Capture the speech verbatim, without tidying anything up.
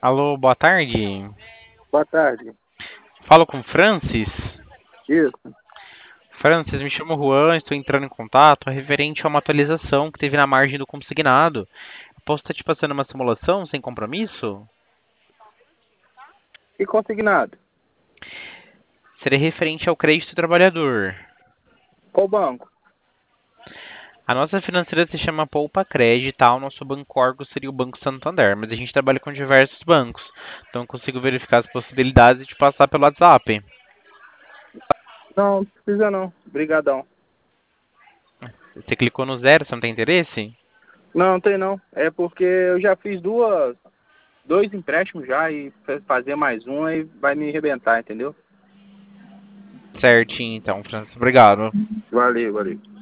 Alô, boa tarde. Boa tarde. Falo com o Francis. Isso. Francis, me chamo Juan, estou entrando em contato referente a uma atualização que teve na margem do consignado. Eu posso estar te passando uma simulação sem compromisso? E consignado? Seria referente ao crédito do trabalhador. Qual banco? A nossa financeira se chama Poupa Crédito, tá? O nosso banco órgão seria o Banco Santander, mas a gente trabalha com diversos bancos. Então eu consigo verificar as possibilidades e te passar pelo WhatsApp. Não, não precisa não. Obrigadão. Você clicou no zero, você não tem interesse? Não, não tem não. É porque eu já fiz duas, dois empréstimos já e fa- fazer mais um aí vai me arrebentar, entendeu? Certinho, então, Francis. Obrigado. Valeu, valeu.